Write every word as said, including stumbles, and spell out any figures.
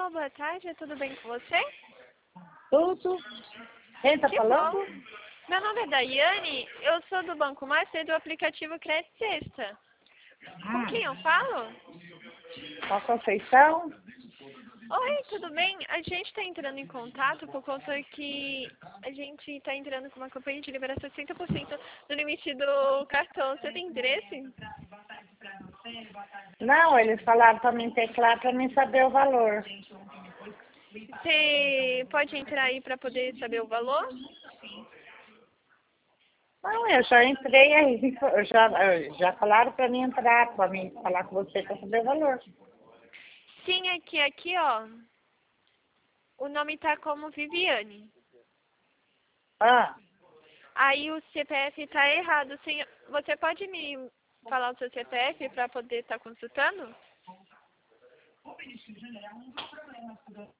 Alô, boa tarde, tudo bem com você? Tudo. Quem tá Que falando? bom. Meu nome é Daiane, eu sou do Banco Master do aplicativo Cresce Sexta. Com Hum. quem eu falo? Com a Conceição? Oi, tudo bem? A gente está entrando em contato por conta que a gente está entrando com uma campanha de liberar sessenta por cento do limite do cartão. Você tem interesse? Não, eles falaram para mim teclar para mim saber o valor. Você pode entrar aí para poder saber o valor? Não, eu já entrei aí, eu já, eu já falaram para mim entrar, para mim falar com você para saber o valor. Sim, aqui, aqui, ó. O nome tá como Viviane. Ah, Aí o C P F tá errado. Sim, você pode me falar o seu C P F para poder estar consultando?